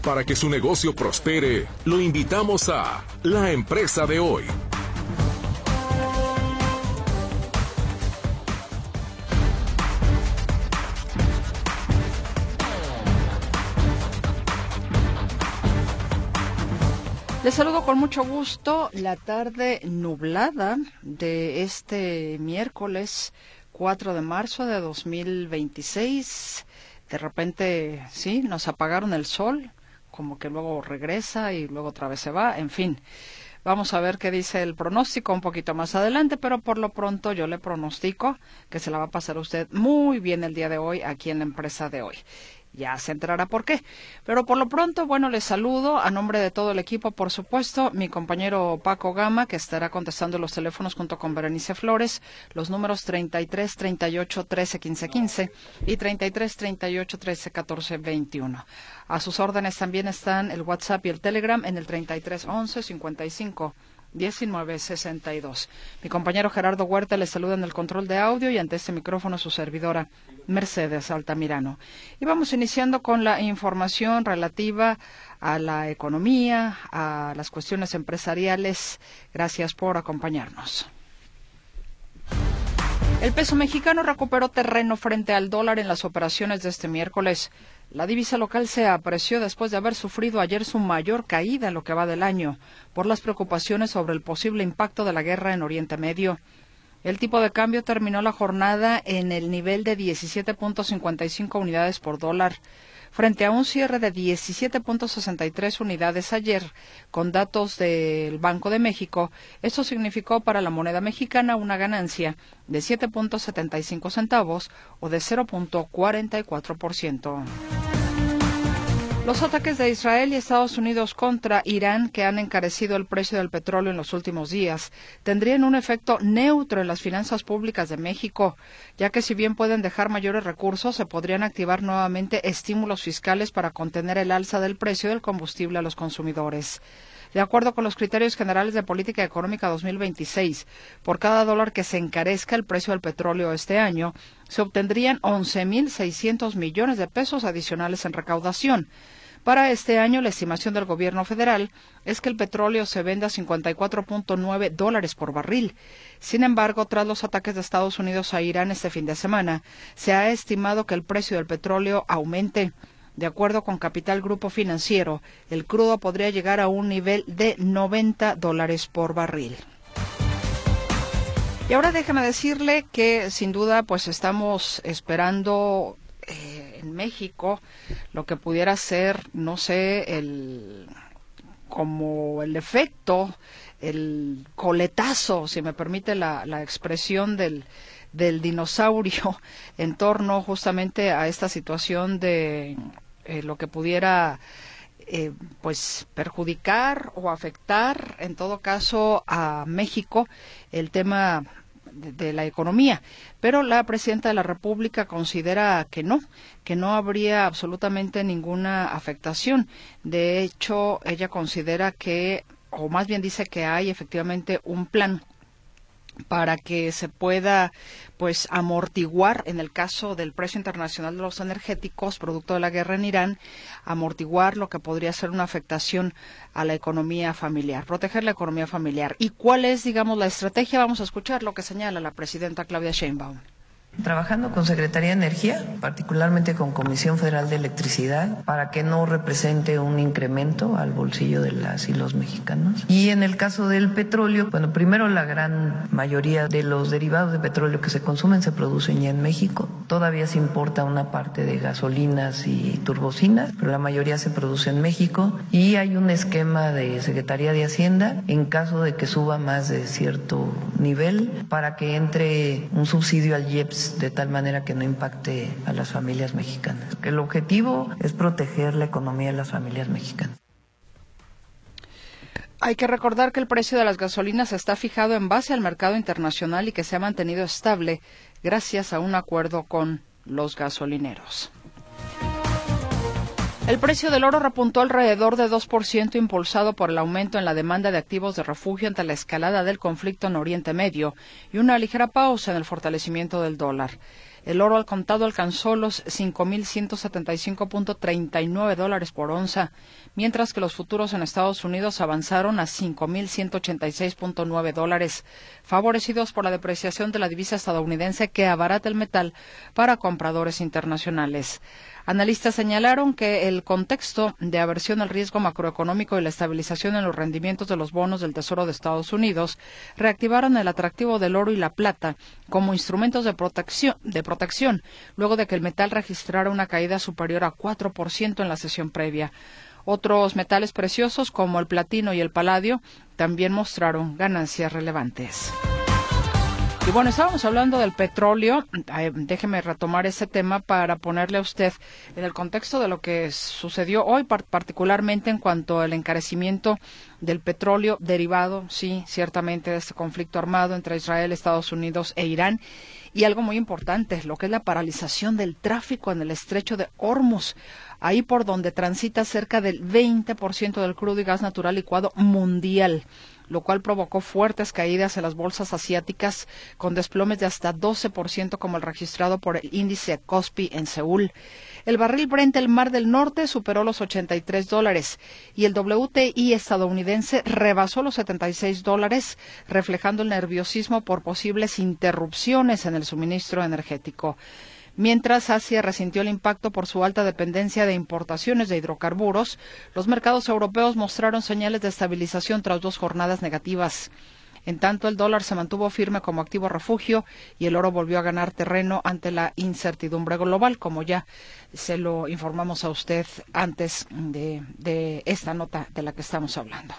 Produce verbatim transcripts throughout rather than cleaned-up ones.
Para que su negocio prospere, lo invitamos a La Empresa de Hoy. Les saludo con mucho gusto la tarde nublada de este miércoles cuatro de marzo de dos mil veintiséis. De repente, sí, nos apagaron el sol, como que luego regresa y luego otra vez se va, en fin. Vamos a ver qué dice el pronóstico un poquito más adelante, pero por lo pronto yo le pronostico que se la va a pasar usted muy bien el día de hoy aquí en La Empresa de Hoy. Ya se enterará por qué. Pero por lo pronto, bueno, les saludo a nombre de todo el equipo, por supuesto, mi compañero Paco Gama, que estará contestando los teléfonos junto con Berenice Flores, los números treinta y tres, treinta y ocho, trece, quince, quince y treinta y tres, treinta y ocho, trece, catorce, veintiuno. A sus órdenes también están el WhatsApp y el Telegram en el treinta y tres, once, cincuenta y cinco, diecinueve, sesenta y dos. Mi compañero Gerardo Huerta les saluda en el control de audio y ante este micrófono su servidora Mercedes Altamirano. Y vamos iniciando con la información relativa a la economía, a las cuestiones empresariales. Gracias por acompañarnos. El peso mexicano recuperó terreno frente al dólar en las operaciones de este miércoles. La divisa local se apreció después de haber sufrido ayer su mayor caída en lo que va del año, por las preocupaciones sobre el posible impacto de la guerra en Oriente Medio. El tipo de cambio terminó la jornada en el nivel de diecisiete punto cincuenta y cinco unidades por dólar, frente a un cierre de diecisiete punto sesenta y tres unidades ayer, con datos del Banco de México. Esto significó para la moneda mexicana una ganancia de siete punto setenta y cinco centavos o de cero punto cuarenta y cuatro por ciento. Los ataques de Israel y Estados Unidos contra Irán, que han encarecido el precio del petróleo en los últimos días, tendrían un efecto neutro en las finanzas públicas de México, ya que si bien pueden dejar mayores recursos, se podrían activar nuevamente estímulos fiscales para contener el alza del precio del combustible a los consumidores. De acuerdo con los criterios generales de política económica dos mil veintiséis, por cada dólar que se encarezca el precio del petróleo este año, se obtendrían once mil seiscientos millones de pesos adicionales en recaudación. Para este año, la estimación del gobierno federal es que el petróleo se venda a cincuenta y cuatro punto nueve dólares por barril. Sin embargo, tras los ataques de Estados Unidos a Irán este fin de semana, se ha estimado que el precio del petróleo aumente. De acuerdo con Capital Grupo Financiero, el crudo podría llegar a un nivel de noventa dólares por barril. Y ahora déjame decirle que sin duda pues estamos esperando eh, en México lo que pudiera ser, no sé, el como el efecto, el coletazo, si me permite la, la expresión del del dinosaurio en torno justamente a esta situación de eh, lo que pudiera eh, pues perjudicar o afectar en todo caso a México el tema de, de la economía, pero la presidenta de la República considera que no, que no habría absolutamente ninguna afectación. De hecho, ella considera que, o más bien dice que hay efectivamente un plan para que se pueda pues amortiguar en el caso del precio internacional de los energéticos producto de la guerra en Irán, amortiguar lo que podría ser una afectación a la economía familiar, proteger la economía familiar. ¿Y cuál es, digamos, la estrategia? Vamos a escuchar lo que señala la presidenta Claudia Sheinbaum. Trabajando con Secretaría de Energía, particularmente con Comisión Federal de Electricidad, para que no represente un incremento al bolsillo de las y los mexicanos. Y en el caso del petróleo, bueno, primero la gran mayoría de los derivados de petróleo que se consumen se producen ya en México. Todavía se importa una parte de gasolinas y turbocinas, pero la mayoría se produce en México. Y hay un esquema de Secretaría de Hacienda en caso de que suba más de cierto nivel para que entre un subsidio al I E P S de tal manera que no impacte a las familias mexicanas. El objetivo es proteger la economía de las familias mexicanas. Hay que recordar que el precio de las gasolinas está fijado en base al mercado internacional y que se ha mantenido estable gracias a un acuerdo con los gasolineros. El precio del oro repuntó alrededor de dos por ciento, impulsado por el aumento en la demanda de activos de refugio ante la escalada del conflicto en Oriente Medio y una ligera pausa en el fortalecimiento del dólar. El oro al contado alcanzó los cinco mil ciento setenta y cinco punto treinta y nueve dólares por onza, mientras que los futuros en Estados Unidos avanzaron a cinco mil ciento ochenta y seis punto nueve dólares, favorecidos por la depreciación de la divisa estadounidense que abarata el metal para compradores internacionales. Analistas señalaron que el contexto de aversión al riesgo macroeconómico y la estabilización en los rendimientos de los bonos del Tesoro de Estados Unidos reactivaron el atractivo del oro y la plata como instrumentos de protección, de protección, luego de que el metal registrara una caída superior a cuatro por ciento en la sesión previa. Otros metales preciosos, como el platino y el paladio, también mostraron ganancias relevantes. Y bueno, estábamos hablando del petróleo. Eh, déjeme retomar ese tema para ponerle a usted en el contexto de lo que sucedió hoy, par- particularmente en cuanto al encarecimiento del petróleo derivado, sí, ciertamente, de este conflicto armado entre Israel, Estados Unidos e Irán. Y algo muy importante, lo que es la paralización del tráfico en el estrecho de Hormuz, ahí por donde transita cerca del veinte por ciento del crudo y gas natural licuado mundial, lo cual provocó fuertes caídas en las bolsas asiáticas, con desplomes de hasta doce por ciento como el registrado por el índice Kospi en Seúl. El barril Brent del Mar del Norte superó los ochenta y tres dólares y el W T I estadounidense rebasó los setenta y seis dólares, reflejando el nerviosismo por posibles interrupciones en el suministro energético. Mientras Asia resintió el impacto por su alta dependencia de importaciones de hidrocarburos, los mercados europeos mostraron señales de estabilización tras dos jornadas negativas. En tanto, el dólar se mantuvo firme como activo refugio y el oro volvió a ganar terreno ante la incertidumbre global, como ya se lo informamos a usted antes de, de esta nota de la que estamos hablando.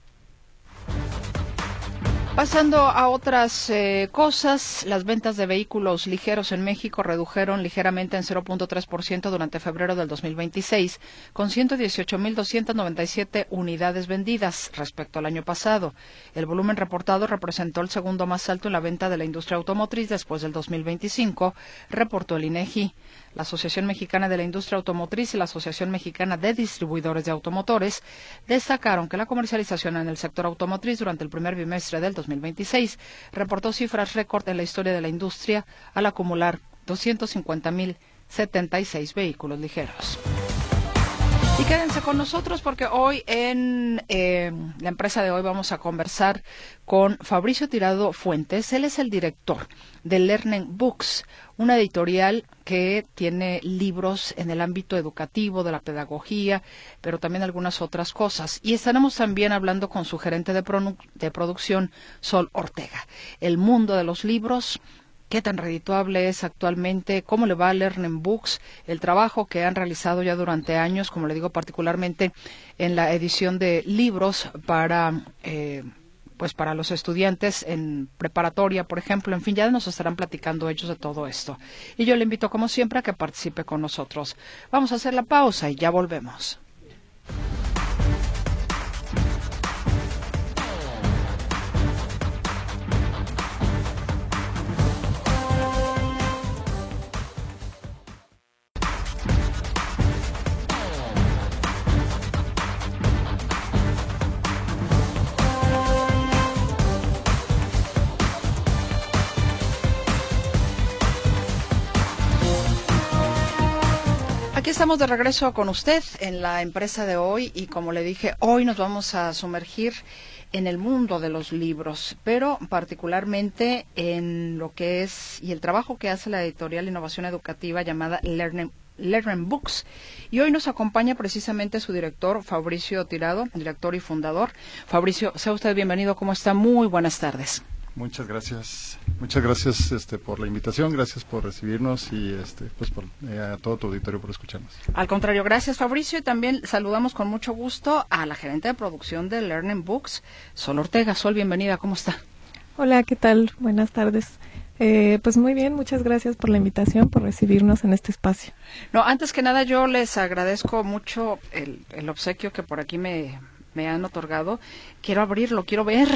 Pasando a otras eh, cosas, las ventas de vehículos ligeros en México redujeron ligeramente en cero punto tres por ciento durante febrero del dos mil veintiséis, con ciento dieciocho mil doscientas noventa y siete unidades vendidas respecto al año pasado. El volumen reportado representó el segundo más alto en la venta de la industria automotriz después del dos mil veinticinco, reportó el INEGI. La Asociación Mexicana de la Industria Automotriz y la Asociación Mexicana de Distribuidores de Automotores destacaron que la comercialización en el sector automotriz durante el primer bimestre del dos mil veintiséis reportó cifras récord en la historia de la industria al acumular doscientos cincuenta mil setenta y seis vehículos ligeros. Y quédense con nosotros porque hoy en eh, la empresa de hoy vamos a conversar con Fabricio Tirado Fuentes. Él es el director de Learning Books, una editorial que tiene libros en el ámbito educativo, de la pedagogía, pero también algunas otras cosas. Y estaremos también hablando con su gerente de, produ- de producción, Sol Ortega. El mundo de los libros, qué tan redituable es actualmente, cómo le va a Learning Books, el trabajo que han realizado ya durante años, como le digo, particularmente en la edición de libros para eh, pues para los estudiantes en preparatoria, por ejemplo. En fin, ya nos estarán platicando ellos de todo esto. Y yo le invito, como siempre, a que participe con nosotros. Vamos a hacer la pausa y ya volvemos. Aquí estamos de regreso con usted en la empresa de hoy y como le dije, hoy nos vamos a sumergir en el mundo de los libros, pero particularmente en lo que es y el trabajo que hace la editorial Innovación Educativa llamada Learning, Learning Books. Y hoy nos acompaña precisamente su director, Fabricio Tirado, director y fundador. Fabricio, sea usted bienvenido, ¿cómo está? Muy buenas tardes. Muchas gracias, muchas gracias este, por la invitación, gracias por recibirnos y este, pues por, eh, a todo tu auditorio por escucharnos. Al contrario, gracias Fabricio, y también saludamos con mucho gusto a la gerente de producción de Learning Books, Sol Ortega. Sol, bienvenida, ¿cómo está? Hola, ¿qué tal? Buenas tardes. Eh, pues muy bien, muchas gracias por la invitación, por recibirnos en este espacio. No, antes que nada yo les agradezco mucho el, el obsequio que por aquí me... me han otorgado. Quiero abrirlo, quiero ver.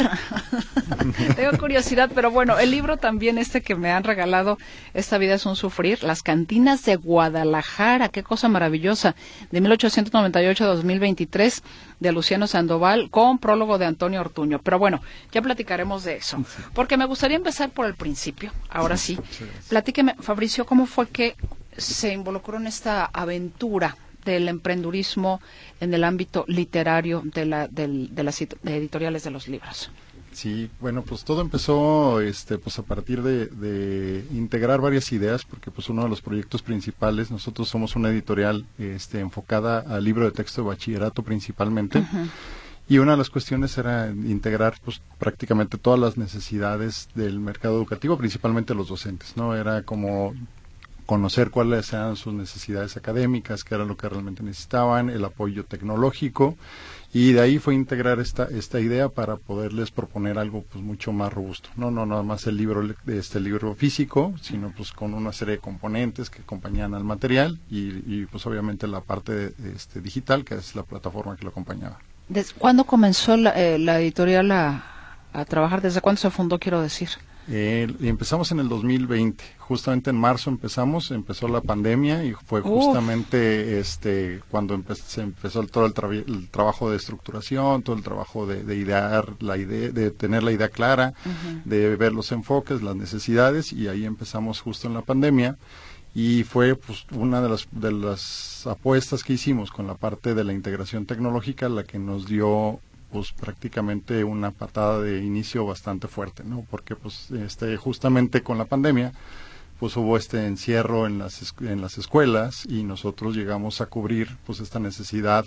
Tengo curiosidad, pero bueno, el libro también este que me han regalado, Esta vida es un sufrir, Las cantinas de Guadalajara, qué cosa maravillosa, de mil ochocientos noventa y ocho a dos mil veintitrés, de Luciano Sandoval, con prólogo de Antonio Ortuño. Pero bueno, ya platicaremos de eso, porque me gustaría empezar por el principio. Ahora sí, platíqueme, Fabricio, ¿cómo fue que se involucró en esta aventura del emprendurismo en el ámbito literario de, la, del, de las editoriales de los libros? Sí, bueno, pues todo empezó este, pues a partir de, de integrar varias ideas, porque pues uno de los proyectos principales, nosotros somos una editorial este, enfocada al libro de texto de bachillerato principalmente, uh-huh. Y una de las cuestiones era integrar pues prácticamente todas las necesidades del mercado educativo, principalmente los docentes, ¿no? Era como conocer cuáles eran sus necesidades académicas, qué era lo que realmente necesitaban, el apoyo tecnológico, y de ahí fue integrar esta esta idea para poderles proponer algo pues mucho más robusto, no no nada más el libro este libro físico, sino pues con una serie de componentes que acompañaban al material y, y pues obviamente la parte de, este digital, que es la plataforma que lo acompañaba. ¿Desde cuándo comenzó la, eh, la editorial a, a trabajar? ¿Desde cuándo se fundó, quiero decir? Eh, empezamos en el dos mil veinte, justamente en marzo empezamos, empezó la pandemia y fue justamente Uf. este cuando empe se empezó el, todo el, tra el trabajo de estructuración, todo el trabajo de, de idear la idea, de tener la idea clara, uh-huh. de ver los enfoques, las necesidades, y ahí empezamos justo en la pandemia. Y fue pues una de las de las apuestas que hicimos con la parte de la integración tecnológica la que nos dio pues prácticamente una patada de inicio bastante fuerte, ¿no? Porque pues este justamente con la pandemia pues hubo este encierro en las en las escuelas y nosotros llegamos a cubrir pues esta necesidad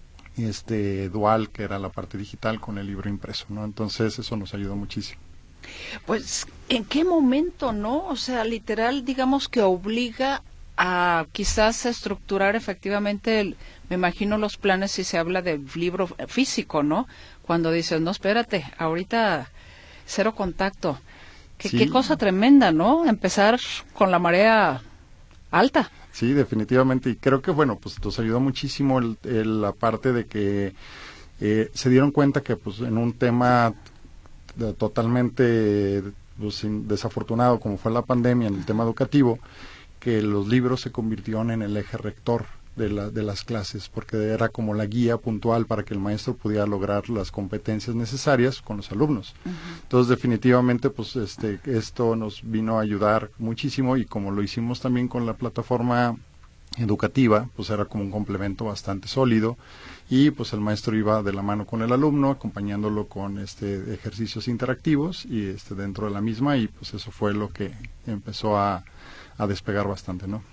este dual que era la parte digital con el libro impreso, ¿no? Entonces eso nos ayudó muchísimo. Pues, ¿en qué momento, no? O sea, literal, digamos que obliga a quizás estructurar efectivamente, el, me imagino los planes si se habla de libro físico, ¿no? Cuando dices, no, espérate, ahorita cero contacto. ¿Qué, sí. qué cosa tremenda, ¿no? Empezar con la marea alta. Sí, definitivamente. Y creo que, bueno, pues nos ayudó muchísimo el, el, la parte de que eh, se dieron cuenta que, pues, en un tema de, totalmente pues, desafortunado como fue la pandemia en el tema educativo, que los libros se convirtieron en el eje rector de, la, de las clases, porque era como la guía puntual para que el maestro pudiera lograr las competencias necesarias con los alumnos. Uh-huh. Entonces, definitivamente, pues este esto nos vino a ayudar muchísimo, y como lo hicimos también con la plataforma educativa, pues era como un complemento bastante sólido, y pues el maestro iba de la mano con el alumno, acompañándolo con este ejercicios interactivos y este dentro de la misma, y pues eso fue lo que empezó a a despegar bastante, ¿no?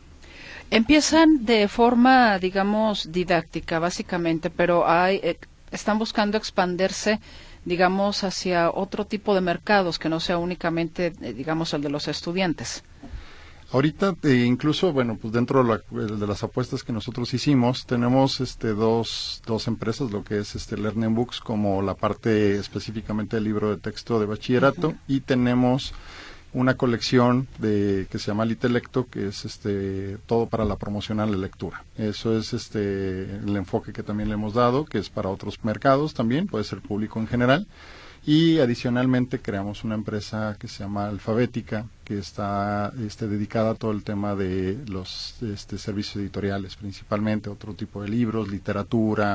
Empiezan de forma, digamos, didáctica, básicamente, pero hay, eh, están buscando expandirse, digamos, hacia otro tipo de mercados que no sea únicamente, eh, digamos, el de los estudiantes. Ahorita, eh, incluso, bueno, pues dentro de, la, de las apuestas que nosotros hicimos, tenemos este dos, dos empresas, lo que es este Learning Books, como la parte específicamente del libro de texto de bachillerato, uh-huh. y tenemos una colección de que se llama Litelecto, que es este todo para la promoción a la lectura. Eso es este el enfoque que también le hemos dado, que es para otros mercados también, puede ser público en general. Y adicionalmente creamos una empresa que se llama Alfabética, que está este, dedicada a todo el tema de los este, servicios editoriales, principalmente otro tipo de libros, literatura,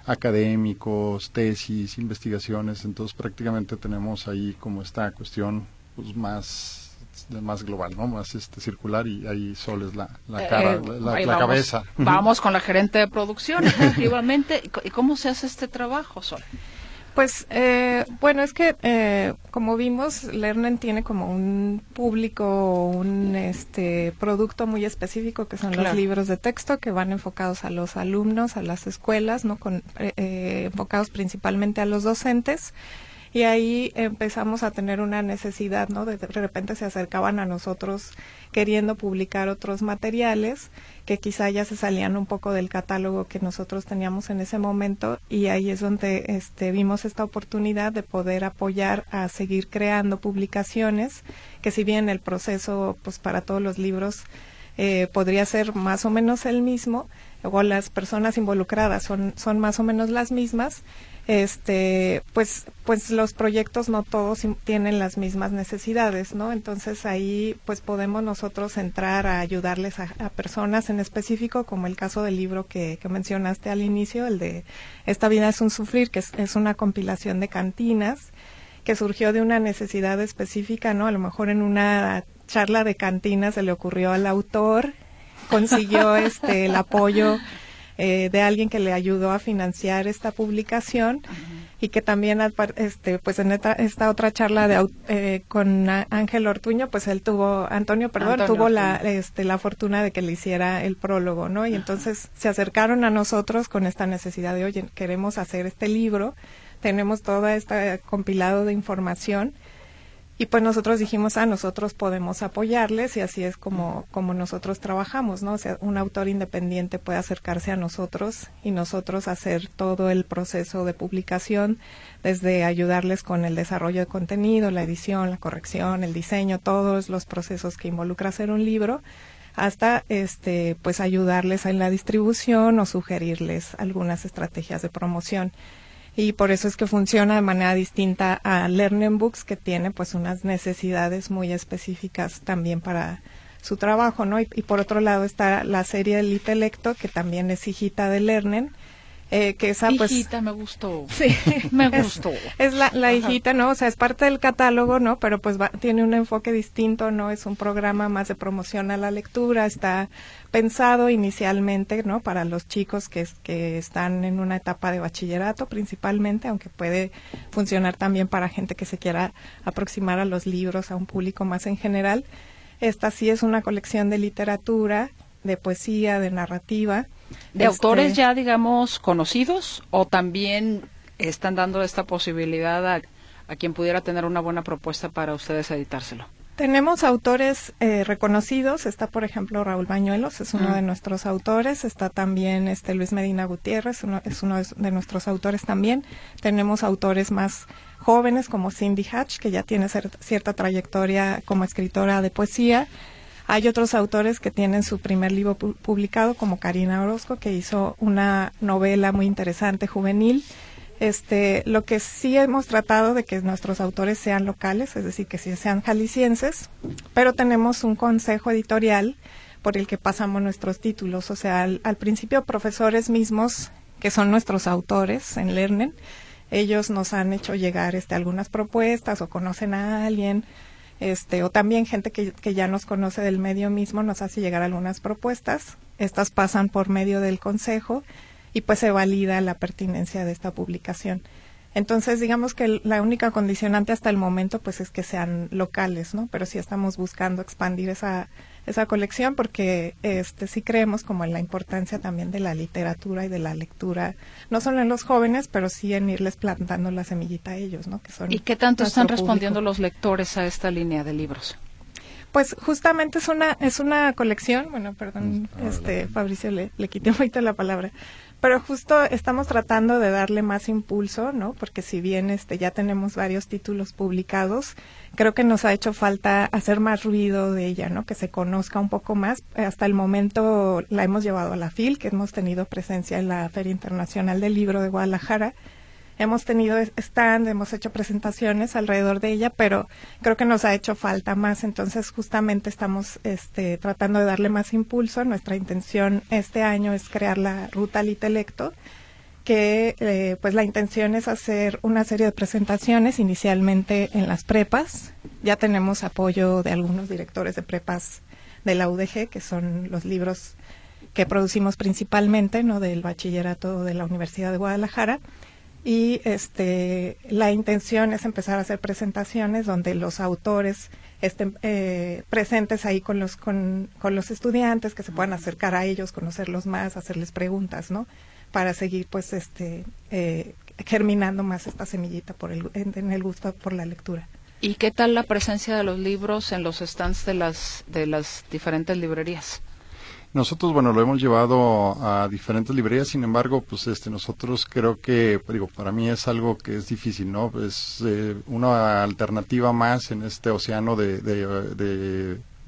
académicos, tesis, investigaciones. Entonces prácticamente tenemos ahí como esta cuestión pues más más global, ¿no? Más este circular, y ahí Sol es la, la cara, eh, la, la, la vamos, cabeza. Vamos con la gerente de producción, efectivamente. ¿Y cómo se hace este trabajo, Sol? Pues, eh, bueno, es que, eh, como vimos, Lernen tiene como un público, un este producto muy específico, que son claro. los libros de texto, que van enfocados a los alumnos, a las escuelas, ¿no? Con, eh, enfocados principalmente a los docentes. Y ahí empezamos a tener una necesidad, ¿no? De, de repente se acercaban a nosotros queriendo publicar otros materiales que quizá ya se salían un poco del catálogo que nosotros teníamos en ese momento, y ahí es donde este, vimos esta oportunidad de poder apoyar a seguir creando publicaciones, que si bien el proceso pues para todos los libros eh, podría ser más o menos el mismo, o las personas involucradas son, son más o menos las mismas, este pues pues los proyectos no todos tienen las mismas necesidades, ¿no? Entonces ahí pues podemos nosotros entrar a ayudarles a, a personas en específico, como el caso del libro que, que mencionaste al inicio, el de Esta vida es un sufrir, que es, es una compilación de cantinas que surgió de una necesidad específica, ¿no? A lo mejor en una charla de cantina se le ocurrió al autor, consiguió este el apoyo Eh, de alguien que le ayudó a financiar esta publicación, uh-huh. y que también este pues en esta, esta otra charla de eh, con Ángel Ortuño, pues él tuvo Antonio perdón Antonio tuvo Ortuño. la este la fortuna de que le hiciera el prólogo, ¿no? Y uh-huh. entonces se acercaron a nosotros con esta necesidad de, oye, queremos hacer este libro, tenemos todo este compilado de información. Y pues nosotros dijimos, ah, nosotros podemos apoyarles, y así es como, como nosotros trabajamos, ¿no? O sea, un autor independiente puede acercarse a nosotros y nosotros hacer todo el proceso de publicación, desde ayudarles con el desarrollo de contenido, la edición, la corrección, el diseño, todos los procesos que involucra hacer un libro, hasta este pues ayudarles en la distribución o sugerirles algunas estrategias de promoción. Y por eso es que funciona de manera distinta a Lernen Books, que tiene pues unas necesidades muy específicas también para su trabajo, ¿no? Y, y por otro lado está la serie de Litelecto, que también es hijita de Lernen, eh, que esa pues... Hijita, me gustó. Sí. me gustó. Es, es la, la hijita, ¿no? O sea, es parte del catálogo, ¿no? Pero pues va, tiene un enfoque distinto, ¿no? Es un programa más de promoción a la lectura, está pensado inicialmente, ¿no? Para los chicos que, que están en una etapa de bachillerato principalmente, aunque puede funcionar también para gente que se quiera aproximar a los libros, a un público más en general. Esta sí es una colección de literatura, de poesía, de narrativa. ¿De este, autores ya, digamos, conocidos, o también están dando esta posibilidad a, a quien pudiera tener una buena propuesta para ustedes editárselo? Tenemos autores eh, reconocidos. Está, por ejemplo, Raúl Bañuelos, es uno mm. de nuestros autores. Está también este Luis Medina Gutiérrez, uno, es uno de nuestros autores también. Tenemos autores más jóvenes como Cindy Hatch, que ya tiene cer- cierta trayectoria como escritora de poesía. Hay otros autores que tienen su primer libro pu- publicado, como Karina Orozco, que hizo una novela muy interesante, juvenil. Este, lo que sí hemos tratado de que nuestros autores sean locales, es decir, que sí sean jaliscienses, pero tenemos un consejo editorial por el que pasamos nuestros títulos. O sea, al, al principio profesores mismos, que son nuestros autores en Lernen, ellos nos han hecho llegar este, algunas propuestas, o conocen a alguien, este, o también gente que, que ya nos conoce del medio mismo nos hace llegar algunas propuestas. Estas pasan por medio del consejo y pues se valida la pertinencia de esta publicación. Entonces, digamos que la única condicionante hasta el momento pues es que sean locales, ¿no? Pero sí estamos buscando expandir esa esa colección, porque este sí creemos como en la importancia también de la literatura y de la lectura, no solo en los jóvenes, pero sí en irles plantando la semillita a ellos, ¿no? Que son ¿Y qué tanto están público. respondiendo los lectores a esta línea de libros? Pues justamente es una es una colección, bueno, perdón, este Fabricio le, le quité un poquito la palabra, pero justo estamos tratando de darle más impulso, ¿no? Porque si bien este ya tenemos varios títulos publicados, creo que nos ha hecho falta hacer más ruido de ella, ¿no? Que se conozca un poco más. Hasta el momento la hemos llevado a la F I L, que hemos tenido presencia en la Feria Internacional del Libro de Guadalajara. Hemos tenido stand, hemos hecho presentaciones alrededor de ella, pero creo que nos ha hecho falta más. Entonces, justamente estamos este, tratando de darle más impulso. Nuestra intención este año es crear la Ruta Litelecto, que eh, pues la intención es hacer una serie de presentaciones inicialmente en las prepas. Ya tenemos apoyo de algunos directores de prepas de la U D G, que son los libros que producimos principalmente, ¿no? Del bachillerato de la Universidad de Guadalajara. Y este la intención es empezar a hacer presentaciones donde los autores estén eh, presentes ahí con los con, con los estudiantes, que se puedan acercar a ellos, conocerlos más, hacerles preguntas, ¿no? Para seguir pues este eh, germinando más esta semillita por el en, en el gusto por la lectura. ¿Y qué tal la presencia de los libros en los stands de las de las diferentes librerías? Nosotros, bueno, lo hemos llevado a diferentes librerías, sin embargo, pues este nosotros creo que, digo, para mí es algo que es difícil, ¿no? Es eh, una alternativa más en este océano de, de, de,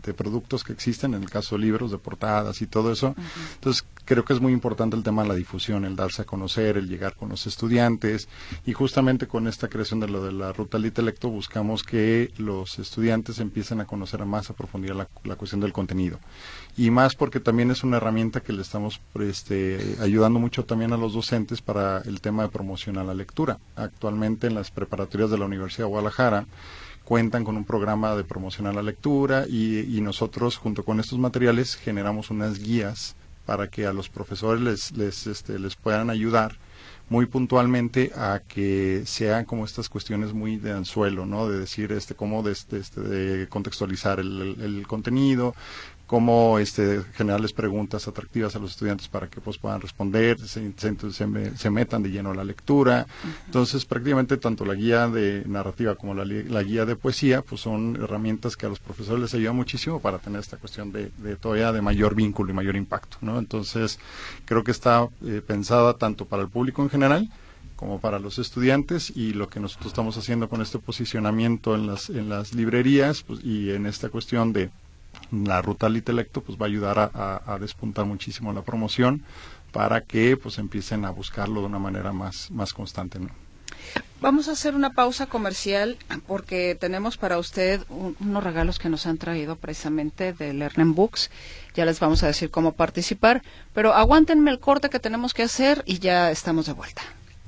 de productos que existen, en el caso de libros, de portadas y todo eso. Uh-huh. Entonces, creo que es muy importante el tema de la difusión, el darse a conocer, el llegar con los estudiantes, y justamente con esta creación de lo de la Ruta Litelecto buscamos que los estudiantes empiecen a conocer más a profundidad la, la cuestión del contenido, y más porque también es una herramienta que le estamos este, ayudando mucho también a los docentes para el tema de promoción a la lectura. Actualmente en las preparatorias de la Universidad de Guadalajara cuentan con un programa de promoción a la lectura, y, y nosotros junto con estos materiales generamos unas guías para que a los profesores les, les, este, les puedan ayudar muy puntualmente a que sean como estas cuestiones muy de anzuelo, ¿no? De decir este cómo de, este, este, de contextualizar el, el, el contenido, cómo este, generarles preguntas atractivas a los estudiantes para que pues puedan responder, se, se, se, se metan de lleno a la lectura. Uh-huh. Entonces, prácticamente tanto la guía de narrativa como la, la guía de poesía, pues son herramientas que a los profesores les ayuda muchísimo para tener esta cuestión de, de todavía de mayor vínculo y mayor impacto, ¿no? Entonces, creo que está eh, pensada tanto para el público en general como para los estudiantes, y lo que nosotros estamos haciendo con este posicionamiento en las, en las librerías pues, y en esta cuestión de la Ruta Litelecto, pues va a ayudar a, a, a despuntar muchísimo la promoción para que pues empiecen a buscarlo de una manera más, más constante, ¿no? Vamos a hacer una pausa comercial porque tenemos para usted un, unos regalos que nos han traído precisamente de Lernen Books. Ya les vamos a decir cómo participar, pero aguántenme el corte que tenemos que hacer y ya estamos de vuelta.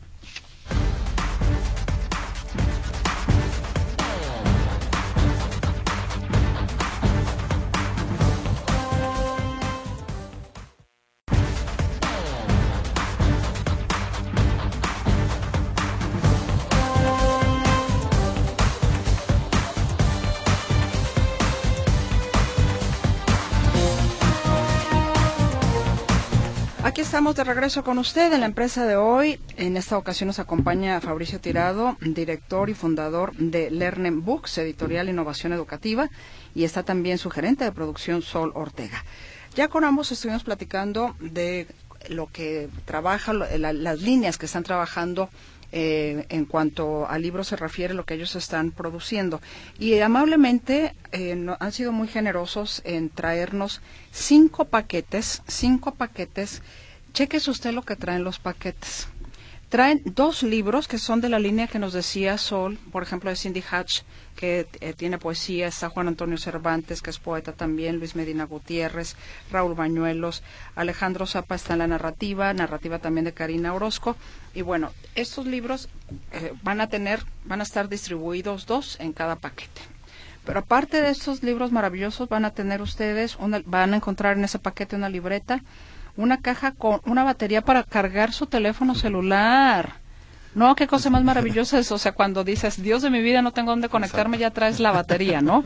Aquí estamos de regreso con usted en la empresa de hoy. En esta ocasión nos acompaña Fabricio Tirado, director y fundador de Lernen Books, editorial Innovación Educativa, y está también su gerente de producción, Sol Ortega. Ya con ambos estuvimos platicando de lo que trabaja, la, las líneas que están trabajando eh, en cuanto a libros se refiere, lo que ellos están produciendo. Y amablemente eh, no, han sido muy generosos en traernos cinco paquetes, cinco paquetes. Chéquese usted lo que traen los paquetes. Traen dos libros que son de la línea que nos decía Sol, por ejemplo de Cindy Hatch, que eh, tiene poesía, está Juan Antonio Cervantes, que es poeta también, Luis Medina Gutiérrez, Raúl Bañuelos, Alejandro Zapa está en la narrativa, narrativa también de Karina Orozco, y bueno, estos libros eh, van a tener, van a estar distribuidos dos en cada paquete. Pero aparte de estos libros maravillosos, van a tener ustedes, una, van a encontrar en ese paquete una libreta, una caja con una batería para cargar su teléfono celular. No, qué cosa más maravillosa es, o sea, cuando dices, Dios de mi vida, no tengo dónde conectarme, ya traes la batería, ¿no?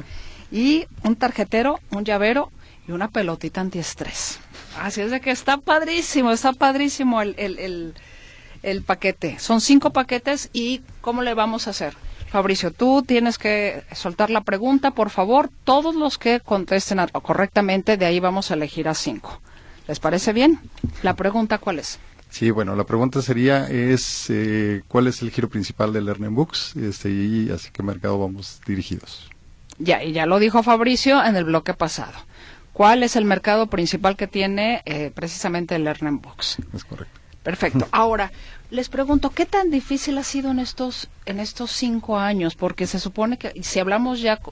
Y un tarjetero, un llavero y una pelotita antiestrés. Así es de que está padrísimo, está padrísimo el, el, el, el paquete. Son cinco paquetes y ¿cómo le vamos a hacer? Fabricio, tú tienes que soltar la pregunta, por favor. Todos los que contesten a, correctamente, de ahí vamos a elegir a cinco. ¿Les parece bien? La pregunta, ¿cuál es? Sí, bueno, la pregunta sería es eh, ¿cuál es el giro principal de Lernen Books? Este, y hacia qué mercado vamos dirigidos. Ya, y ya lo dijo Fabricio en el bloque pasado. ¿Cuál es el mercado principal que tiene eh, precisamente Lernen Books? Es correcto. Perfecto. Ahora, les pregunto, ¿qué tan difícil ha sido en estos en estos cinco años? Porque se supone que, si hablamos ya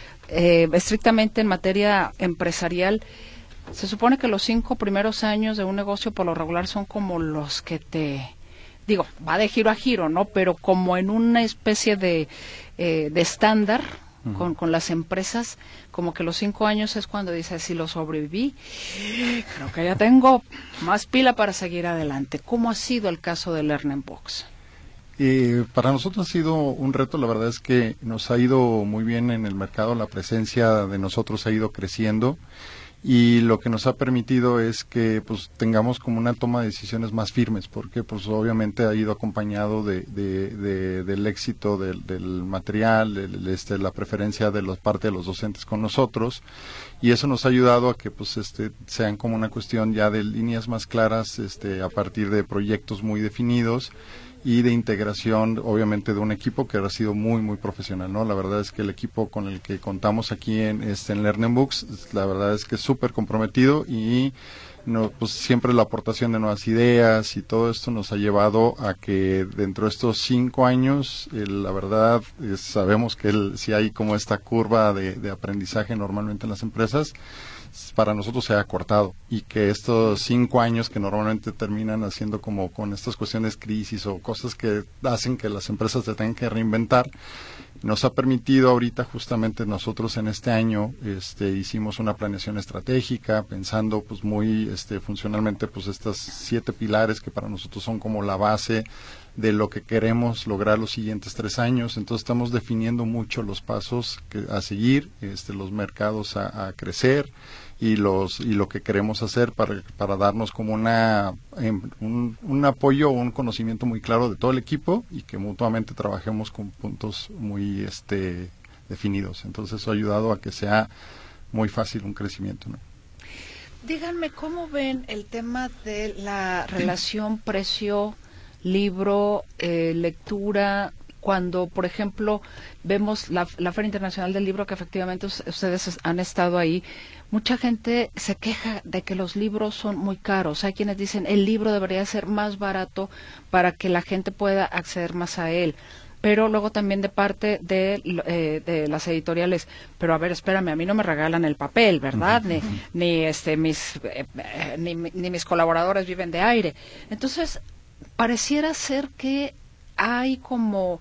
eh, estrictamente en materia empresarial, se supone que los cinco primeros años de un negocio por lo regular son como los que te, digo, va de giro a giro, ¿no? Pero como en una especie de, eh, de estándar uh-huh. con, con las empresas, como que los cinco años es cuando dices, si lo sobreviví, creo que ya tengo más pila para seguir adelante. ¿Cómo ha sido el caso de Lernen Books? Eh, para nosotros ha sido un reto, la verdad es que nos ha ido muy bien en el mercado, la presencia de nosotros ha ido creciendo. Y lo que nos ha permitido es que pues tengamos como una toma de decisiones más firmes, porque pues obviamente ha ido acompañado de, de, de del éxito del, del material, del, este, la preferencia de la parte de los docentes con nosotros, y eso nos ha ayudado a que pues este sean como una cuestión ya de líneas más claras, este a partir de proyectos muy definidos, y de integración, obviamente, de un equipo que ha sido muy, muy profesional, ¿no? La verdad es que el equipo con el que contamos aquí en, este, en Learning Books, la verdad es que es súper comprometido y no, pues siempre la aportación de nuevas ideas y todo esto nos ha llevado a que dentro de estos cinco años, eh, la verdad, eh, sabemos que el, si hay como esta curva de, de aprendizaje normalmente en las empresas, para nosotros se ha acortado y que estos cinco años que normalmente terminan haciendo como con estas cuestiones crisis o cosas que hacen que las empresas se tengan que reinventar, nos ha permitido ahorita justamente nosotros en este año este, hicimos una planeación estratégica pensando pues muy este, funcionalmente pues estas siete pilares que para nosotros son como la base de lo que queremos lograr los siguientes tres años. Entonces estamos definiendo mucho los pasos que, a seguir, este, los mercados a, a crecer y los y lo que queremos hacer para para darnos como una un, un apoyo o un conocimiento muy claro de todo el equipo y que mutuamente trabajemos con puntos muy este definidos. Entonces eso ha ayudado a que sea muy fácil un crecimiento, ¿no? Díganme, ¿cómo ven el tema de la relación precio, libro, eh, lectura? Cuando, por ejemplo, vemos la, la Feria Internacional del Libro, que efectivamente ustedes han estado ahí, mucha gente se queja de que los libros son muy caros. Hay quienes dicen el libro debería ser más barato para que la gente pueda acceder más a él. Pero luego también de parte de, eh, de las editoriales, pero a ver, espérame, a mí no me regalan el papel, ¿verdad? Ni, ni este mis eh, eh, ni, ni mis colaboradores viven de aire. Entonces, pareciera ser que hay como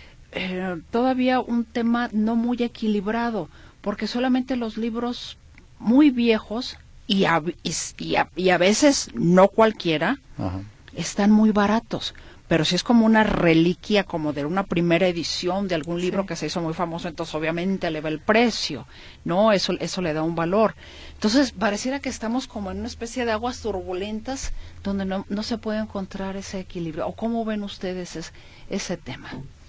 eh, todavía un tema no muy equilibrado, porque solamente los libros muy viejos y a, y, y a, y a veces no cualquiera, ajá, están muy baratos. Pero si es como una reliquia, como de una primera edición de algún libro, sí, que se hizo muy famoso, entonces obviamente eleva el precio, ¿no? Eso, eso le da un valor. Entonces, pareciera que estamos como en una especie de aguas turbulentas donde no, no se puede encontrar ese equilibrio. ¿O cómo ven ustedes es, ese tema?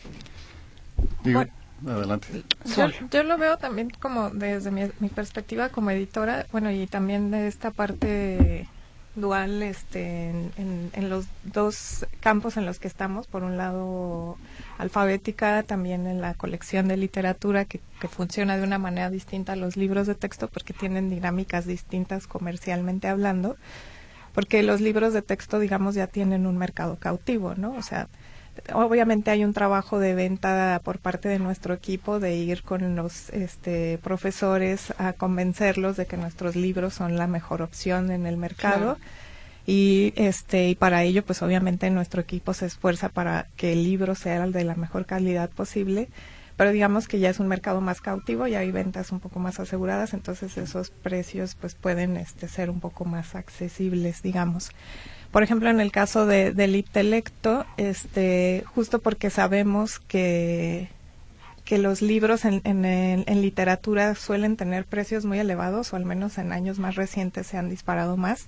Digo, bueno, adelante. Yo, yo lo veo también como desde mi, mi perspectiva como editora, bueno, y también de esta parte dual este en, en, en los dos campos en los que estamos, por un lado alfabética, también en la colección de literatura que, que funciona de una manera distinta a los libros de texto porque tienen dinámicas distintas comercialmente hablando, porque los libros de texto, digamos, ya tienen un mercado cautivo, ¿no? O sea, obviamente hay un trabajo de venta por parte de nuestro equipo de ir con los este, profesores a convencerlos de que nuestros libros son la mejor opción en el mercado. Claro. Y este y para ello, pues obviamente nuestro equipo se esfuerza para que el libro sea el de la mejor calidad posible, pero digamos que ya es un mercado más cautivo, ya hay ventas un poco más aseguradas, entonces esos precios pues pueden este, ser un poco más accesibles, digamos. Por ejemplo, en el caso de, del intelecto, este, justo porque sabemos que, que los libros en, en, en literatura suelen tener precios muy elevados, o al menos en años más recientes se han disparado más,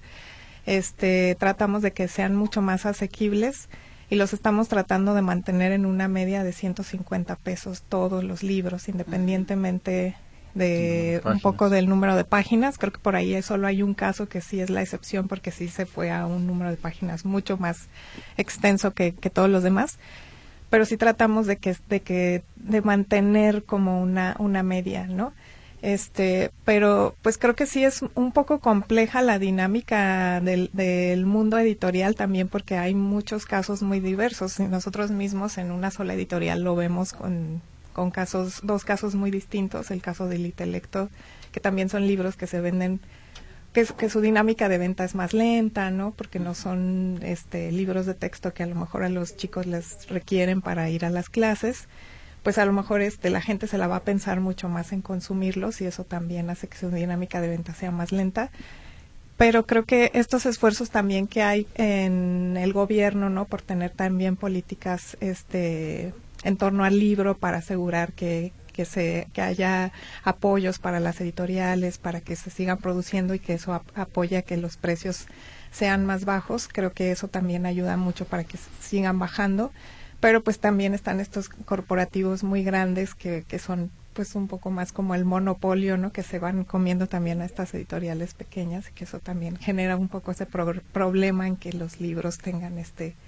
este, tratamos de que sean mucho más asequibles y los estamos tratando de mantener en una media de ciento cincuenta pesos todos los libros, independientemente de un poco del número de páginas. Creo que por ahí solo hay un caso que sí es la excepción porque sí se fue a un número de páginas mucho más extenso que, que todos los demás, pero sí tratamos de que de que de mantener como una una media, ¿no? Este, pero pues creo que sí es un poco compleja la dinámica del, del mundo editorial también porque hay muchos casos muy diversos y nosotros mismos en una sola editorial lo vemos con con casos, dos casos muy distintos, el caso del intelecto, que también son libros que se venden, que, que su dinámica de venta es más lenta, ¿no? Porque no son este libros de texto que a lo mejor a los chicos les requieren para ir a las clases, pues a lo mejor este la gente se la va a pensar mucho más en consumirlos y eso también hace que su dinámica de venta sea más lenta. Pero creo que estos esfuerzos también que hay en el gobierno, ¿no? Por tener también políticas, este en torno al libro para asegurar que, que se que haya apoyos para las editoriales, para que se sigan produciendo y que eso ap apoye a que los precios sean más bajos. Creo que eso también ayuda mucho para que sigan bajando, pero pues también están estos corporativos muy grandes que, que son pues un poco más como el monopolio, ¿no? Que se van comiendo también a estas editoriales pequeñas y que eso también genera un poco ese pro problema en que los libros tengan este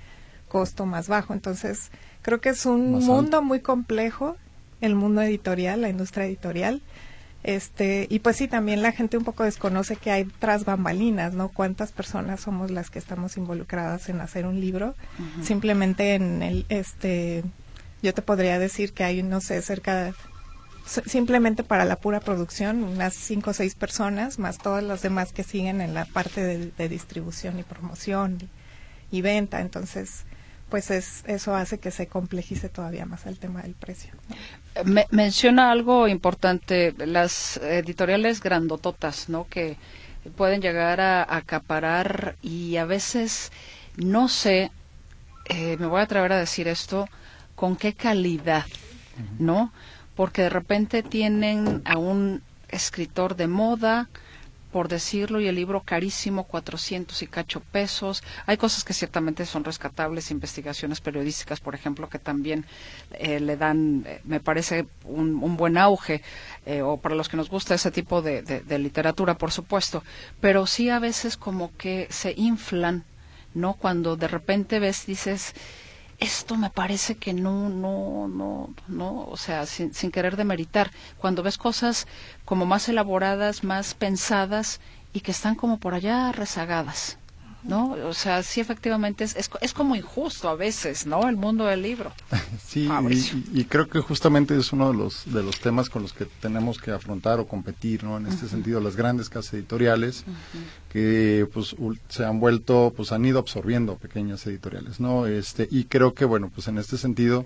costo más bajo. Entonces, creo que es un Más mundo alto. muy complejo, el mundo editorial, la industria editorial. Este, y pues sí, también la gente un poco desconoce que hay tras bambalinas, ¿no? Cuántas personas somos las que estamos involucradas en hacer un libro. Uh-huh. Simplemente en el, este, yo te podría decir que hay, no sé, cerca de, simplemente para la pura producción, unas cinco o seis personas, más todas las demás que siguen en la parte de, de distribución y promoción y, y venta. Entonces, pues es, eso hace que se complejice todavía más el tema del precio, ¿no? Me, menciona algo importante, las editoriales grandototas, ¿no? Que pueden llegar a, a acaparar y a veces, no sé, eh, me voy a atrever a decir esto, con qué calidad, ¿no? Porque de repente tienen a un escritor de moda, por decirlo, y el libro carísimo, cuatrocientos y cacho pesos. Hay cosas que ciertamente son rescatables, investigaciones periodísticas, por ejemplo, que también eh, le dan, eh, me parece, un, un buen auge, eh, o para los que nos gusta ese tipo de, de, de literatura, por supuesto. Pero sí a veces como que se inflan, ¿no? Cuando de repente ves, dices, esto me parece que no, no, no, no, o sea, sin, sin querer demeritar, cuando ves cosas como más elaboradas, más pensadas y que están como por allá rezagadas, ¿no? O sea, sí, efectivamente es, es, es como injusto a veces, ¿no? El mundo del libro. Sí, y, y creo que justamente es uno de los de los temas con los que tenemos que afrontar o competir, ¿no? En este uh-huh. sentido, las grandes casas editoriales uh-huh. que pues se han vuelto, pues han ido absorbiendo pequeñas editoriales, ¿no? Este y creo que bueno, pues en este sentido,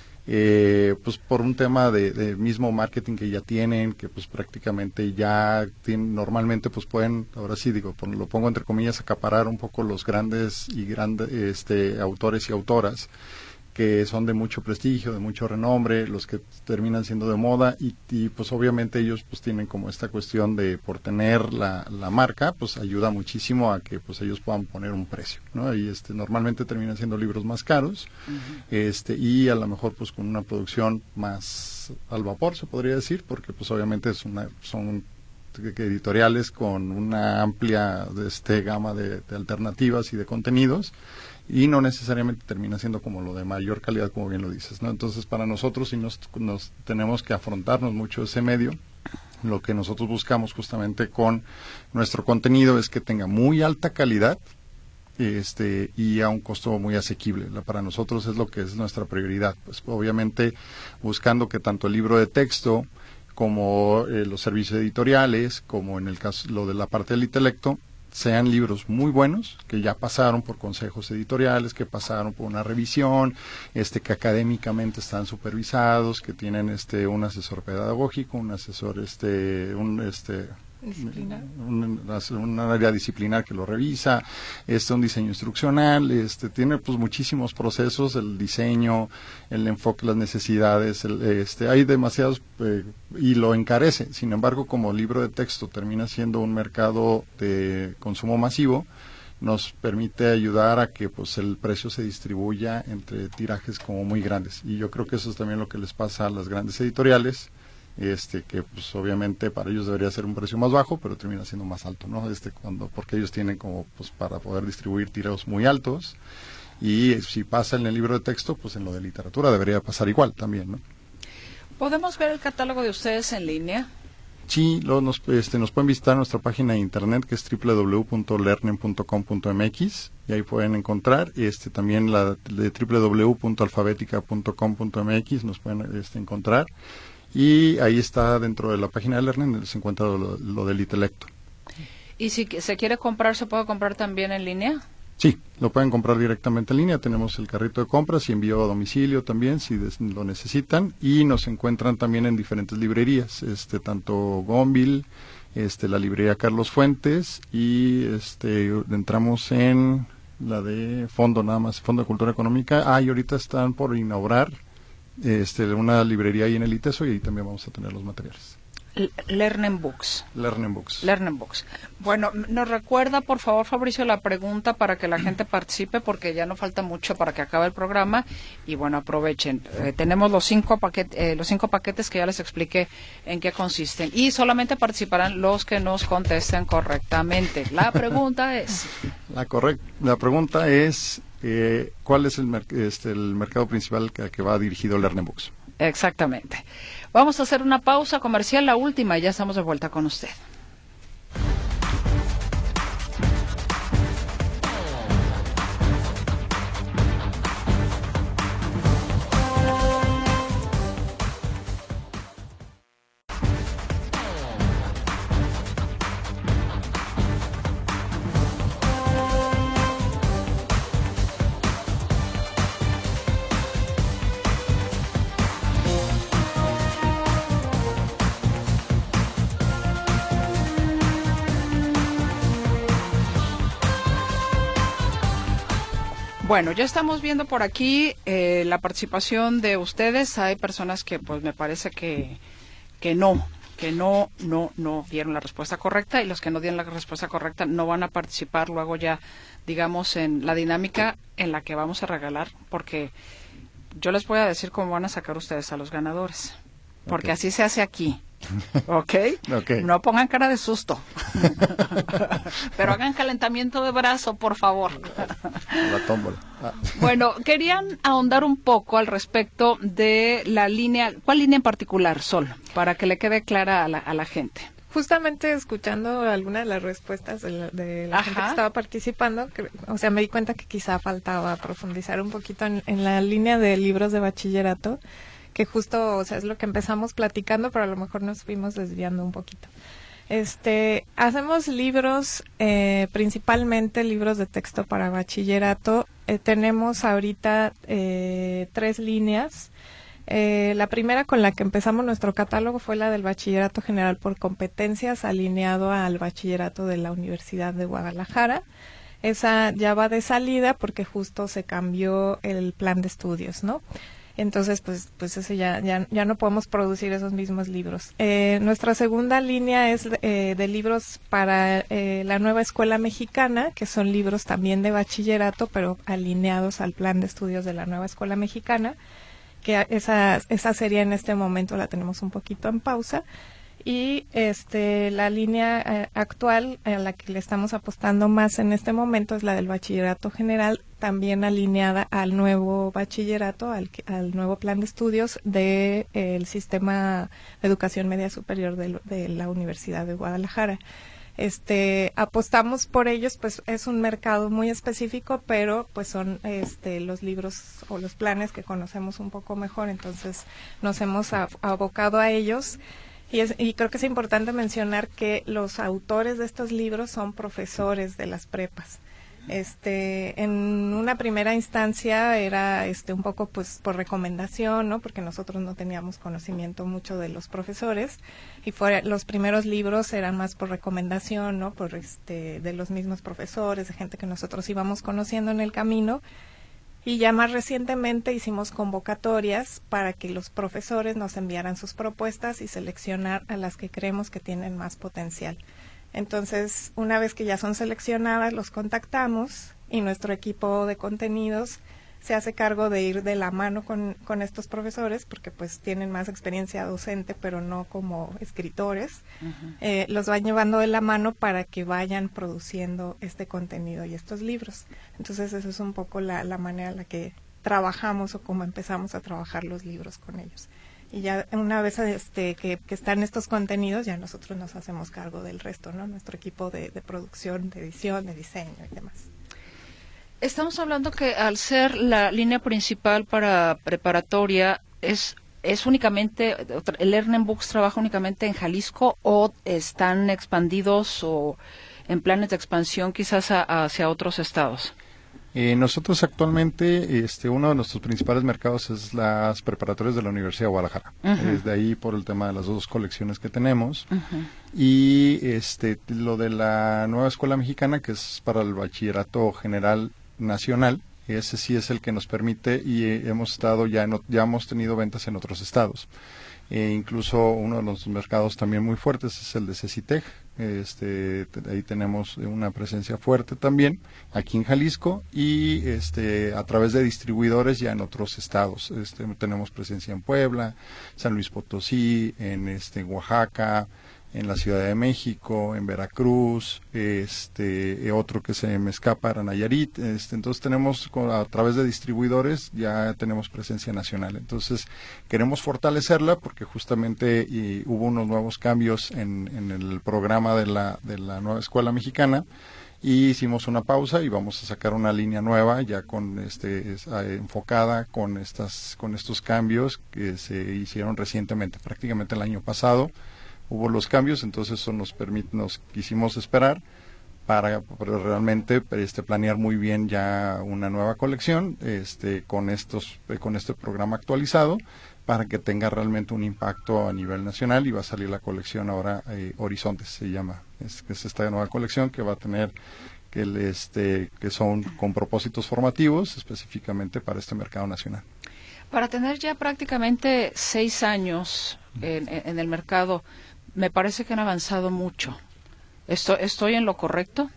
eh, pues por un tema de, de mismo marketing que ya tienen, que pues prácticamente ya tienen, normalmente pues pueden, ahora sí digo, lo pongo entre comillas, acaparar un poco los grandes y grandes este autores y autoras que son de mucho prestigio, de mucho renombre, los que terminan siendo de moda y, y pues obviamente ellos pues tienen como esta cuestión de por tener la, la marca, pues ayuda muchísimo a que pues ellos puedan poner un precio, ¿no? Y este normalmente terminan siendo libros más caros, uh-huh. este y a lo mejor pues con una producción más al vapor, se podría decir, porque pues obviamente es una, son editoriales con una amplia este gama de, de alternativas y de contenidos, y no necesariamente termina siendo como lo de mayor calidad, como bien lo dices, ¿no? Entonces, para nosotros sí nos, nos tenemos que afrontarnos mucho ese medio. Lo que nosotros buscamos justamente con nuestro contenido es que tenga muy alta calidad este y a un costo muy asequible. Para nosotros es lo que es nuestra prioridad. Pues obviamente buscando que tanto el libro de texto como eh, los servicios editoriales, como en el caso lo de la parte del intelecto, sean libros muy buenos, que ya pasaron por consejos editoriales, que pasaron por una revisión, este que académicamente están supervisados, que tienen este un asesor pedagógico, un asesor este un este disciplinar, un, un área disciplinar que lo revisa, este un diseño instruccional, este tiene pues muchísimos procesos, el diseño, el enfoque, las necesidades, el, este hay demasiados eh, y lo encarece. Sin embargo, como libro de texto termina siendo un mercado de consumo masivo, nos permite ayudar a que pues el precio se distribuya entre tirajes como muy grandes, y yo creo que eso es también lo que les pasa a las grandes editoriales, este que pues obviamente para ellos debería ser un precio más bajo, pero termina siendo más alto, ¿no? Este cuando porque ellos tienen como pues para poder distribuir tirados muy altos, y si pasa en el libro de texto, pues en lo de literatura debería pasar igual también, ¿no? ¿Podemos ver el catálogo de ustedes en línea? Sí, lo, nos, este, nos pueden visitar nuestra página de internet, que es doble u doble u doble u punto lernen punto com punto m x, y ahí pueden encontrar este también la de doble u doble u doble u punto alfabetica punto com punto m x, nos pueden este, encontrar. Y ahí está, dentro de la página de Lernen, se encuentra lo, lo del intelecto. ¿Y si se quiere comprar, se puede comprar también en línea? Sí, lo pueden comprar directamente en línea. Tenemos el carrito de compras y envío a domicilio también, si des, lo necesitan. Y nos encuentran también en diferentes librerías, este tanto Gonville, este la librería Carlos Fuentes, y este entramos en la de Fondo, nada más, Fondo de Cultura Económica. Ah, y ahorita están por inaugurar este una librería ahí en el ITESO, y ahí también vamos a tener los materiales. Lernen Books. Lernen Books. Lernen Books. Bueno, nos recuerda, por favor, Fabricio, la pregunta para que la gente participe, porque ya no falta mucho para que acabe el programa. Y bueno, aprovechen. Eh, tenemos los cinco, paquet, eh, los cinco paquetes que ya les expliqué en qué consisten. Y solamente participarán los que nos contesten correctamente. La pregunta es... La, correct, la pregunta es... eh, ¿cuál es el, mer este, el mercado principal que, que va dirigido Lernen Books? Exactamente. Vamos a hacer una pausa comercial, la última, y ya estamos de vuelta con usted. Bueno, ya estamos viendo por aquí eh, la participación de ustedes. Hay personas que pues me parece que, que no, que no, no, no dieron la respuesta correcta, y los que no dieron la respuesta correcta no van a participar luego ya, digamos, en la dinámica en la que vamos a regalar, porque yo les voy a decir cómo van a sacar ustedes a los ganadores, porque okay. Así se hace aquí. ¿Ok? Okay. No pongan cara de susto. Pero hagan calentamiento de brazo, por favor. La tómbola. Ah. Bueno, querían ahondar un poco al respecto de la línea. ¿Cuál línea en particular, Sol? Para que le quede clara a la, a la gente. Justamente escuchando algunas de las respuestas de la, de la gente que estaba participando, que, o sea, me di cuenta que quizá faltaba profundizar un poquito en, en la línea de libros de bachillerato, que justo, o sea, es lo que empezamos platicando, pero a lo mejor nos fuimos desviando un poquito. Este, hacemos libros, eh, principalmente libros de texto para bachillerato. Eh, tenemos ahorita eh, tres líneas. Eh, la primera con la que empezamos nuestro catálogo fue la del Bachillerato General por Competencias, alineado al Bachillerato de la Universidad de Guadalajara. Esa ya va de salida porque justo se cambió el plan de estudios, ¿no? Entonces, pues, pues ese ya, ya, ya no podemos producir esos mismos libros. Eh, nuestra segunda línea es eh, de libros para eh, la nueva escuela mexicana, que son libros también de bachillerato, pero alineados al plan de estudios de la nueva escuela mexicana, que esa, esa serie en este momento la tenemos un poquito en pausa. Y este la línea eh, actual a la que le estamos apostando más en este momento es la del bachillerato general, también alineada al nuevo bachillerato, al, al nuevo plan de estudios del de, eh, sistema de educación media superior de, de la Universidad de Guadalajara. Este, apostamos por ellos, pues es un mercado muy específico, pero pues son este los libros o los planes que conocemos un poco mejor, entonces nos hemos ab- abocado a ellos. Y, es, y creo que es importante mencionar que los autores de estos libros son profesores de las prepas. Este, en una primera instancia era este un poco pues por recomendación, ¿no? Porque nosotros no teníamos conocimiento mucho de los profesores, y fue, los primeros libros eran más por recomendación, ¿no? Por este de los mismos profesores, de gente que nosotros íbamos conociendo en el camino. Y ya más recientemente hicimos convocatorias para que los profesores nos enviaran sus propuestas y seleccionar a las que creemos que tienen más potencial. Entonces, una vez que ya son seleccionadas, los contactamos y nuestro equipo de contenidos se hace cargo de ir de la mano con, con estos profesores, porque pues tienen más experiencia docente, pero no como escritores. Uh-huh. Eh, los van llevando de la mano para que vayan produciendo este contenido y estos libros. Entonces, eso es un poco la, la manera en la que trabajamos o cómo empezamos a trabajar los libros con ellos. Y ya una vez este, que, que están estos contenidos, ya nosotros nos hacemos cargo del resto, ¿no? Nuestro equipo de, de producción, de edición, de diseño y demás. Estamos hablando que al ser la línea principal para preparatoria, ¿es es únicamente, el Lernen Books trabaja únicamente en Jalisco o están expandidos o en planes de expansión quizás a, hacia otros estados? Eh, nosotros actualmente, este, uno de nuestros principales mercados es las preparatorias de la Universidad de Guadalajara. Uh-huh. Es de ahí por el tema de las dos colecciones que tenemos. Uh-huh. Y este, lo de la nueva escuela mexicana, que es para el bachillerato general nacional, ese sí es el que nos permite, y eh, hemos estado ya, en, ya hemos tenido ventas en otros estados. E incluso uno de los mercados también muy fuertes es el de Cecitec. Este, ahí tenemos una presencia fuerte también aquí en Jalisco, y este a través de distribuidores ya en otros estados. Este, tenemos presencia en Puebla, San Luis Potosí, en este Oaxaca, en la Ciudad de México, en Veracruz, este, otro que se me escapa era Nayarit. Este, entonces tenemos, a través de distribuidores, ya tenemos presencia nacional. Entonces queremos fortalecerla porque justamente y, hubo unos nuevos cambios en, en el programa de la, de la nueva escuela mexicana, y hicimos una pausa y vamos a sacar una línea nueva ya con este es, eh, enfocada con estas con estos cambios que se hicieron recientemente, prácticamente el año pasado hubo los cambios, entonces eso nos permite, nos quisimos esperar para, para realmente este, planear muy bien ya una nueva colección este con estos con este programa actualizado para que tenga realmente un impacto a nivel nacional, y va a salir la colección ahora eh, Horizontes se llama, es, es esta nueva colección que va a tener que el, este que son con propósitos formativos específicamente para este mercado nacional. Para tener ya prácticamente seis años en, en el mercado, me parece que han avanzado mucho. ¿Estoy, estoy en lo correcto?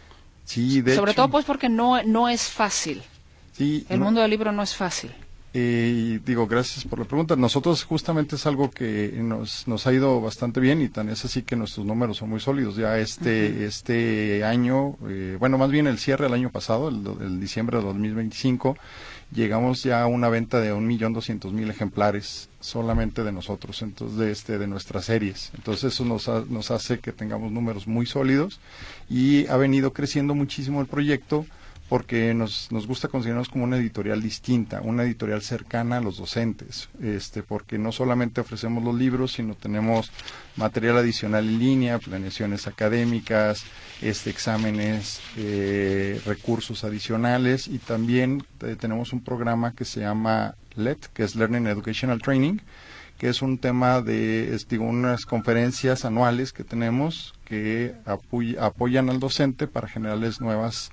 Sí, de Sobre hecho, todo pues porque no, no es fácil. Sí, el no, mundo del libro no es fácil. Eh, digo, gracias por la pregunta. Nosotros justamente es algo que nos, nos ha ido bastante bien, y tan es así que nuestros números son muy sólidos. Ya este uh-huh. este año, eh, bueno, más bien el cierre del año pasado, el, el diciembre de dos mil veinticinco, llegamos ya a una venta de un millón doscientos mil ejemplares solamente de nosotros, entonces de este de nuestras series. Entonces eso nos, ha, nos hace que tengamos números muy sólidos, y ha venido creciendo muchísimo el proyecto, porque nos, nos gusta considerarnos como una editorial distinta, una editorial cercana a los docentes, este, porque no solamente ofrecemos los libros, sino tenemos material adicional en línea, planeaciones académicas, este, exámenes, eh, recursos adicionales, y también eh, tenemos un programa que se llama L E T, que es Learning Educational Training, que es un tema de, es, digo, unas conferencias anuales que tenemos que apoy, apoyan al docente para generarles nuevas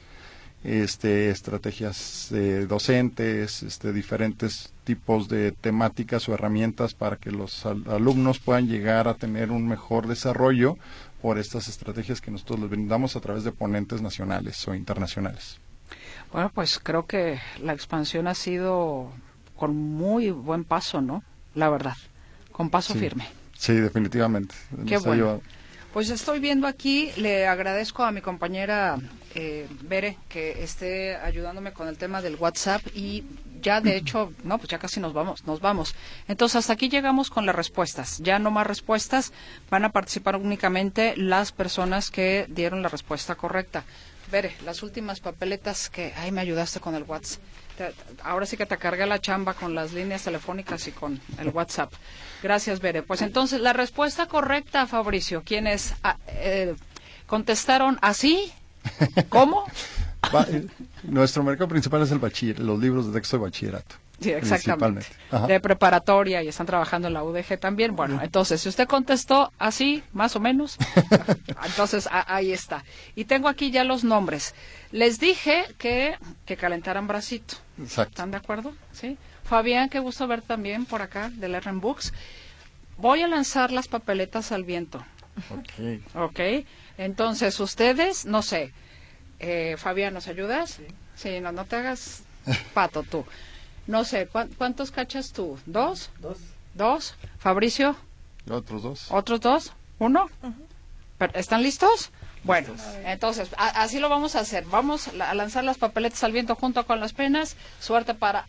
este estrategias eh, docentes, este diferentes tipos de temáticas o herramientas para que los al alumnos puedan llegar a tener un mejor desarrollo por estas estrategias que nosotros les brindamos a través de ponentes nacionales o internacionales. Bueno, pues creo que la expansión ha sido con muy buen paso, ¿no? La verdad, con paso sí, firme. Sí, definitivamente. Qué bueno. Pues estoy viendo aquí, le agradezco a mi compañera eh, Bere que esté ayudándome con el tema del WhatsApp, y ya de hecho, no, pues ya casi nos vamos, nos vamos. Entonces hasta aquí llegamos con las respuestas, ya no más respuestas, van a participar únicamente las personas que dieron la respuesta correcta. Bere, las últimas papeletas que, ay, me ayudaste con el WhatsApp. Te, ahora sí que te cargué la chamba con las líneas telefónicas y con el WhatsApp. Gracias, Bere. Pues entonces, la respuesta correcta, Fabricio, ¿quiénes ah, eh, contestaron así? ¿Cómo? Va, eh, nuestro mercado principal es el bachiller, los libros de texto de bachillerato. Sí, exactamente. De preparatoria, y están trabajando en la U D G también. Bueno, entonces, si usted contestó así, más o menos, entonces a, ahí está. Y tengo aquí ya los nombres. Les dije que, que calentaran bracito. Exacto. ¿Están de acuerdo? Sí. Fabián, qué gusto ver también por acá, de Lernen Books. Voy a lanzar las papeletas al viento. Ok. Ok. Entonces, ustedes, no sé, eh, Fabián, ¿nos ayudas? Sí. Sí, no, no te hagas pato tú. No sé, ¿cuántos cachas tú? ¿Dos? Dos. ¿Dos? ¿Fabricio? Otros dos. ¿Otros dos? ¿Uno? Uh-huh. ¿Están listos? Bueno, entonces, a, así lo vamos a hacer. Vamos a lanzar las papeletas al viento junto con las penas. Suerte para...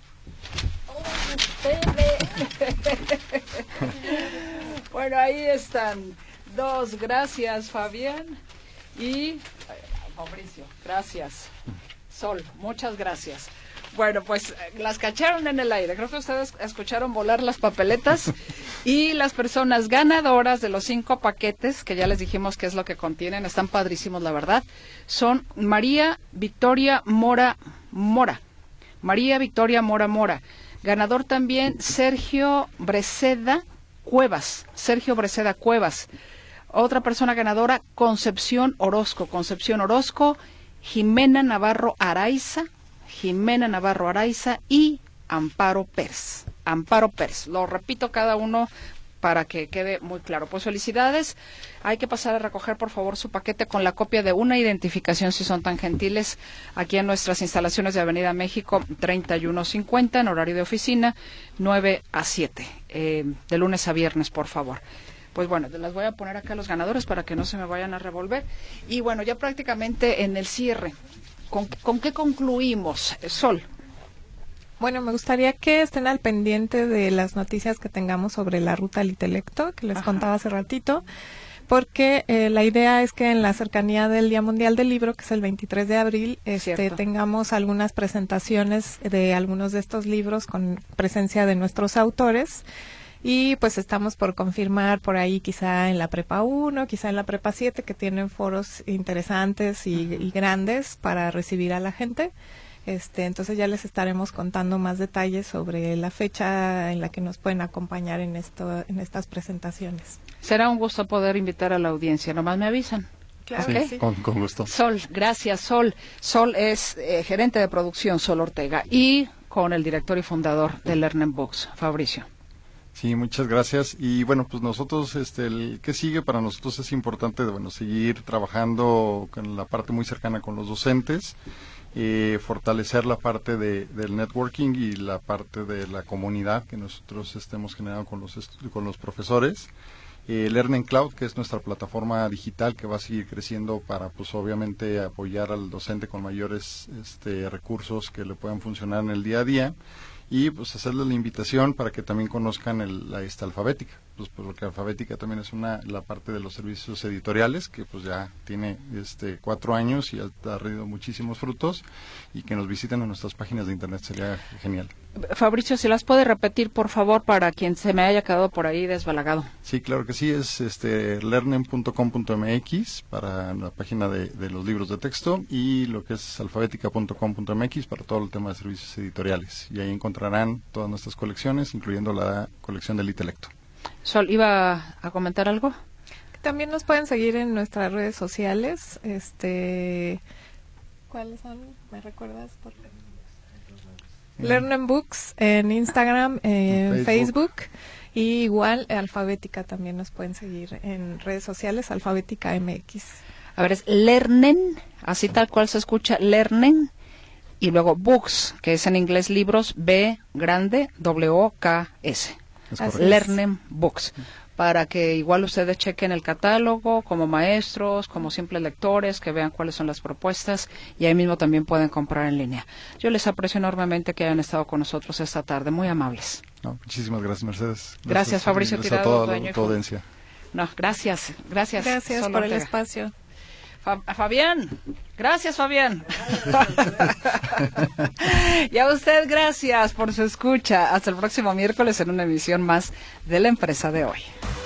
Bueno, ahí están. Dos, gracias, Fabián. Y Fabricio, gracias. Sol, muchas gracias. Bueno, pues las cacharon en el aire. Creo que ustedes escucharon volar las papeletas, y las personas ganadoras de los cinco paquetes, que ya les dijimos qué es lo que contienen, están padrísimos, la verdad, son María Victoria Mora Mora. María Victoria Mora Mora. Ganador también Sergio Breceda Cuevas. Sergio Breceda Cuevas. Otra persona ganadora, Concepción Orozco. Concepción Orozco, Jimena Navarro Araiza. Jimena Navarro Araiza y Amparo Pérez. Amparo Pérez. Lo repito cada uno para que quede muy claro. Pues felicidades. Hay que pasar a recoger, por favor, su paquete con la copia de una identificación, si son tan gentiles, aquí en nuestras instalaciones de Avenida México treinta y uno cincuenta, en horario de oficina, nueve a siete, eh, de lunes a viernes, por favor. Pues bueno, las voy a poner acá a los ganadores para que no se me vayan a revolver. Y bueno, ya prácticamente en el cierre, ¿con, con qué concluimos, Sol? Bueno, me gustaría que estén al pendiente de las noticias que tengamos sobre la ruta al intelecto, que les Ajá. contaba hace ratito, porque eh, la idea es que en la cercanía del Día Mundial del Libro, que es el veintitrés de abril, este, tengamos algunas presentaciones de algunos de estos libros con presencia de nuestros autores. Y pues estamos por confirmar por ahí quizá en la Prepa uno, quizá en la Prepa siete, que tienen foros interesantes y, y grandes para recibir a la gente. Este, entonces ya les estaremos contando más detalles sobre la fecha en la que nos pueden acompañar en esto, en estas presentaciones. Será un gusto poder invitar a la audiencia, nomás me avisan. Claro ¿Okay? que sí. Con, con gusto. Sol, gracias Sol. Sol es eh, gerente de producción, Sol Ortega, y con el director y fundador de Lernen Books, Fabricio. Sí, muchas gracias. Y bueno, pues nosotros, este, el que sigue para nosotros es importante, bueno, seguir trabajando con la parte muy cercana con los docentes, eh, fortalecer la parte de, del networking y la parte de la comunidad que nosotros estemos generando con los con los profesores. Eh, Lernen Cloud, que es nuestra plataforma digital que va a seguir creciendo para, pues obviamente, apoyar al docente con mayores este, recursos que le puedan funcionar en el día a día. Y pues hacerles la invitación para que también conozcan el, la esta Alfabética, pues porque Alfabética también es una la parte de los servicios editoriales que pues ya tiene este cuatro años y ha dado muchísimos frutos, y que nos visiten en nuestras páginas de internet sería genial. Fabricio, si las puede repetir por favor para quien se me haya quedado por ahí desbalagado. Sí, claro que sí, es este lernen punto com punto m x para la página de, de los libros de texto, y lo que es alfabética punto com punto m x para todo el tema de servicios editoriales, y ahí encontrarán todas nuestras colecciones, incluyendo la colección del Intelecto. Sol, ¿iba a comentar algo? También nos pueden seguir en nuestras redes sociales. Este, ¿cuáles son? ¿Me recuerdas? Por favor. Lernen Books en Instagram, en Facebook. Facebook, y igual Alfabética también nos pueden seguir en redes sociales, Alfabética M X. A ver, es Lernen, así tal cual se escucha, Lernen, y luego Books, que es en inglés libros, B grande, W O K S. Lernen Books, para que igual ustedes chequen el catálogo como maestros, como simples lectores, que vean cuáles son las propuestas, y ahí mismo también pueden comprar en línea. Yo les aprecio enormemente que hayan estado con nosotros esta tarde, muy amables. No, muchísimas gracias, Mercedes. Gracias, gracias Fabricio gracias Tirado, a toda la audiencia. No, gracias, gracias. Gracias Sol por Ortega. el espacio. Fa- Fabián, gracias Fabián. Y a usted gracias por su escucha. Hasta el próximo miércoles en una emisión más de La Empresa de Hoy.